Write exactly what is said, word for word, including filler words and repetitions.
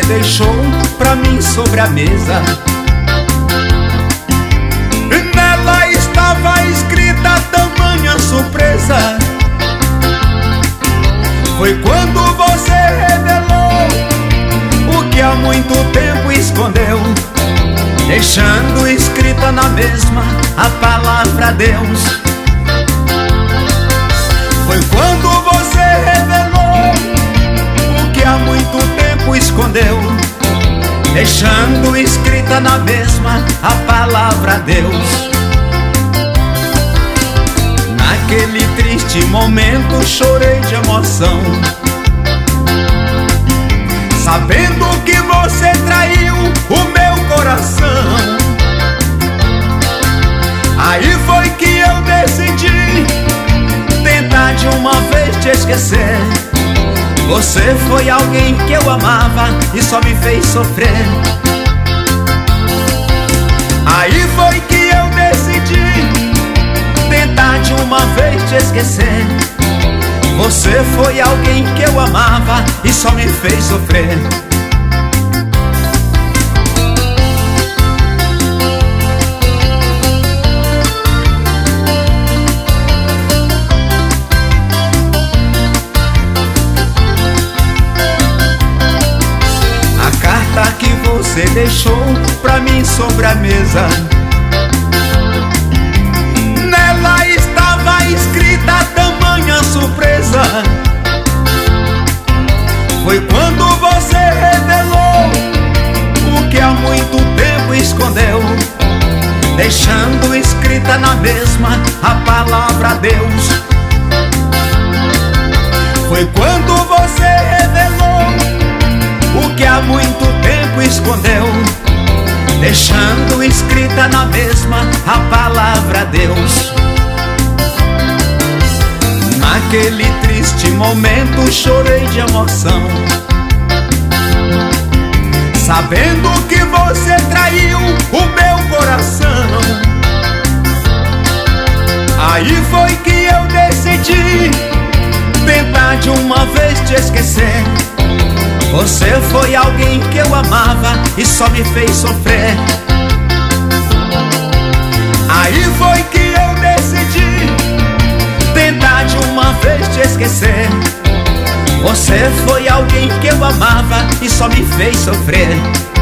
deixou pra mim sobre a mesa. Nela estava escrita tamanha surpresa. Foi quando você revelou o que há muito tempo escondeu, deixando escrita na mesma a palavra Deus. Foi quando você revelou o que há muito tempo escondeu, deixando escrita na mesma a palavra Deus. Naquele triste momento chorei de emoção, sabendo que você traiu o meu coração. Aí foi que eu decidi tentar de uma vez te esquecer. Você foi alguém que eu amava e só me fez sofrer. Aí foi que eu decidi tentar de uma vez te esquecer. Você foi alguém que eu amava e só me fez sofrer. A carta que você deixou pra mim sobre a mesa, nela estava escrita tamanha surpresa. Foi quando você revelou o que há muito tempo escondeu, deixando escrita na mesma a palavra Deus. Foi quando você revelou o que há muito tempo escondeu, deixando escrita na mesma a palavra Deus. Naquele triste momento chorei de emoção, sabendo que você traiu o meu coração. Aí foi que eu decidi tentar de uma vez te esquecer. Você foi alguém que eu amava e só me fez sofrer. Aí foi que eu decidi tentar de uma vez te esquecer. Você foi alguém que eu amava e só me fez sofrer.